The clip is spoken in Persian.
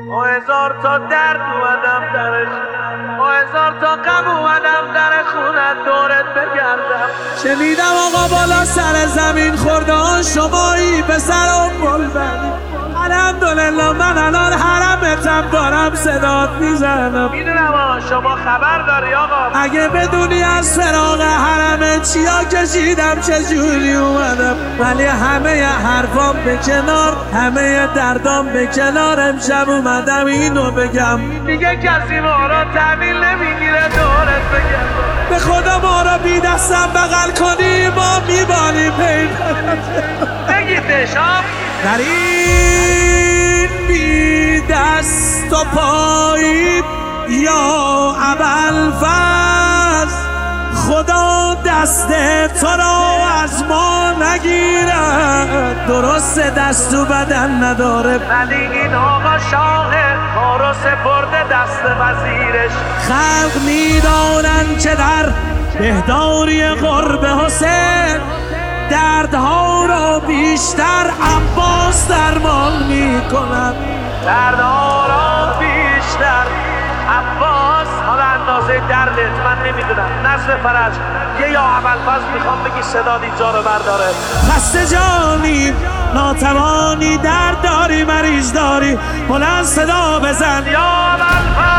با هزار تا درد اومدم درش، با هزار تا غم اومدم در خونت دورت بگردم. شنیدم آقا بالا سر زمین خوردان شمایی به سرم گل بری. الحمدلله من الان حرمتم دارم صدات میزنم. میدونم آقا شما خبر داری آقا. اگه بدونی از فراق حرم چیا کشیدم چجوری اومدم، ولی همه حرفام به کنار، همه دردام به کنار، امشب اومدم اینو بگم دیگه کسی ما را تحویل نمیگیره دورت بگردم. به خدا ما را بی دستم بغل کنی ما میبانیم پیدا بگیدش ها در این بی دست و پایی یا ابوالفضل خدا دست تو را از ما نگیرد. درست دست و بدن نداره ولی این آقا شاه کارو سپرده دست وزیرش. خلق میدانن که در بهداری قرب حسین دردها را بیشتر عباس درمان میکند. دردها را بیشتر عباس، حالا اندازه دردت من نمیدونم. نصر فرج یه یا ابوالفضل میخوام بگی صدا اینجا رو برداره. خسته جانی ناتوانی درد داری مریض داری بلند صدا بزن یا ابوالفضل